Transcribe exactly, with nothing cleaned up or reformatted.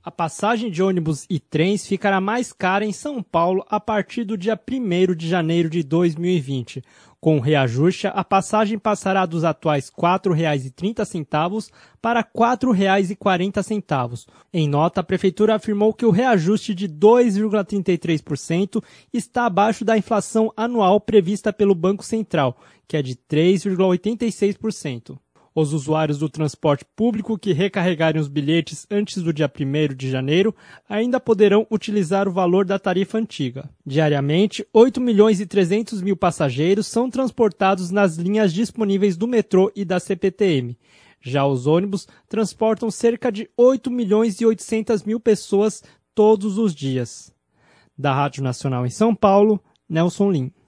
A passagem de ônibus e trens ficará mais cara em São Paulo a partir do dia primeiro de janeiro de dois mil e vinte. Com o reajuste, a passagem passará dos atuais quatro reais e trinta centavos para quatro reais e quarenta centavos. Em nota, a Prefeitura afirmou que o reajuste de dois vírgula trinta e três por cento está abaixo da inflação anual prevista pelo Banco Central, que é de três vírgula oitenta e seis por cento. Os usuários do transporte público que recarregarem os bilhetes antes do dia primeiro de janeiro ainda poderão utilizar o valor da tarifa antiga. Diariamente, oito milhões e trezentos mil passageiros são transportados nas linhas disponíveis do metrô e da C P T M. Já os ônibus transportam cerca de oito milhões e oitocentas mil pessoas todos os dias. Da Rádio Nacional em São Paulo, Nelson Lim.